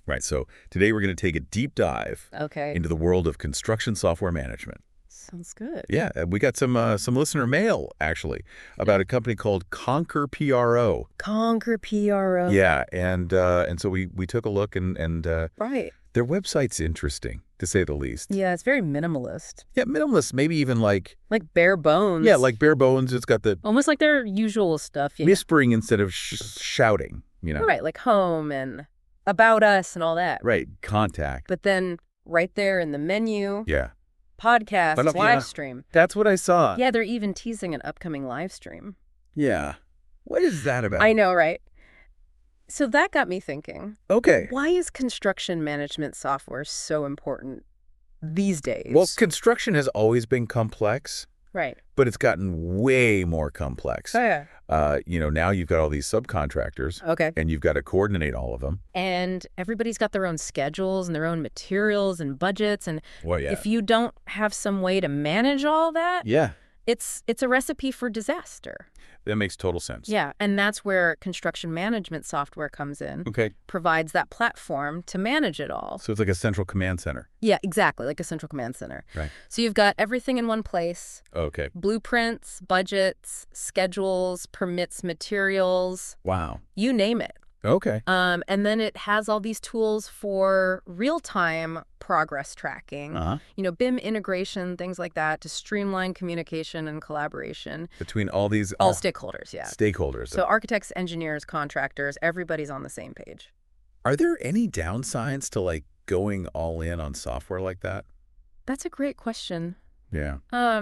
Right. So today we're going to take a deep dive Okay. into the world of construction software management. Sounds good. Yeah, we got some listener mail actually about a company called Conquer PRO. Conquer PRO. Yeah, and so we took a look and Right. their website's interesting to say the least. Yeah, it's very minimalist. Yeah, minimalist, maybe even like bare bones. yeah, like bare bones. It's got the almost like their usual stuff. Yeah. whispering instead of shouting. You know, Right, like home and about us and all that. right? Contact. But then right there in the menu, Yeah, podcast, But, yeah. live stream. that's what I saw. Yeah, they're even teasing an upcoming live stream. Yeah. What is that about? I know, right? So that got me thinking, Okay. why is construction management software so important these days? Well, construction has always been complex, right. but it's gotten way more complex. Oh, yeah. Now you've got all these subcontractors, Okay. and you've got to coordinate all of them. And everybody's got their own schedules and their own materials and budgets. And Well, yeah. if you don't have some way to manage all that, Yeah, it's a recipe for disaster. that makes total sense. Yeah, and that's where construction management software comes in, Okay. provides that platform to manage it all. So it's like a central command center. Yeah, exactly, like a central command center. Right. So you've got everything in one place, Okay. blueprints, budgets, schedules, permits, materials, Wow. you name it. Okay. And then it has all these tools for real-time progress tracking, Uh-huh. BIM integration, things like that, to streamline communication and collaboration. Between all these All stakeholders, yeah. stakeholders. So architects, engineers, contractors, everybody's on the same page. Are there any downsides to like going all in on software like that? That's a great question. Yeah.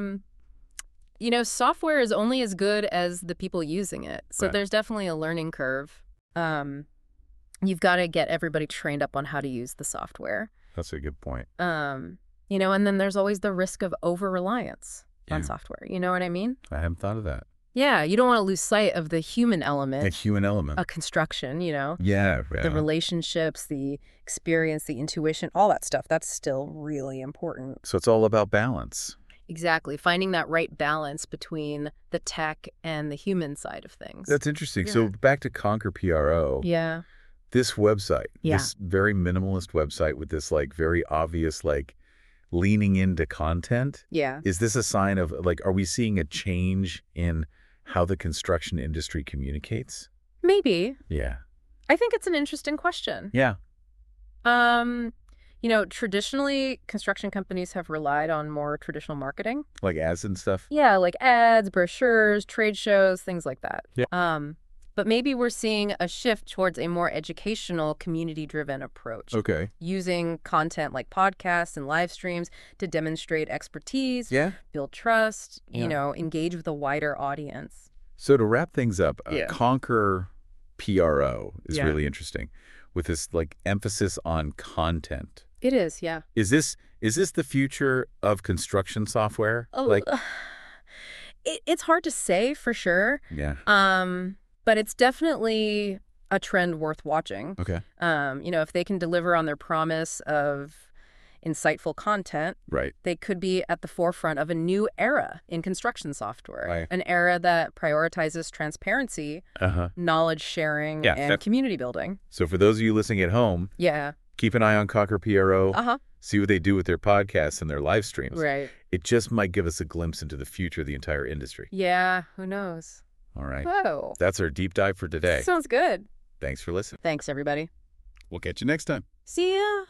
Software is only as good as the people using it. So Right. there's definitely a learning curve. You've got to get everybody trained up on how to use the software. That's a good point. And then there's always the risk of over-reliance on Yeah. software. You know what I mean? I haven't thought of that. Yeah, you don't want to lose sight of the human A element, human element. a construction, Yeah. the relationships, the experience, the intuition, all that stuff. That's still really important. So it's all about balance. Exactly. Finding that right balance between the tech and the human side of things. That's interesting. Yeah. So back to Conquer PRO. Yeah. This website, Yeah. this very minimalist website with this like very obvious like leaning into content. Yeah. Is this a sign of like, are we seeing a change in how the construction industry communicates? Maybe. Yeah. I think it's an interesting question. Yeah. Traditionally, construction companies have relied on more traditional marketing. Like ads and stuff. Yeah, like ads, brochures, trade shows, things like that. Yeah. But maybe we're seeing a shift towards a more educational, community-driven approach. Okay. Using content like podcasts and live streams to demonstrate expertise, Yeah. build trust, Yeah. engage with a wider audience. So to wrap things up, Yeah. Conquer PRO is Yeah. really interesting with this like emphasis on content. It is, yeah. Is this the future of construction software? Oh, it's hard to say for sure. Yeah. But it's definitely a trend worth watching. Okay. If they can deliver on their promise of insightful content, Right. they could be at the forefront of a new era in construction software. Right. An era that prioritizes transparency, Uh-huh. knowledge sharing, Yeah, and community building. So for those of you listening at home, Yeah. keep an eye on Conquer PRO. Uh-huh. See what they do with their podcasts and their live streams. Right. It just might give us a glimpse into the future of the entire industry. Yeah, who knows? All right. Whoa. That's our deep dive for today. Sounds good. Thanks for listening. Thanks, everybody. We'll catch you next time. See ya.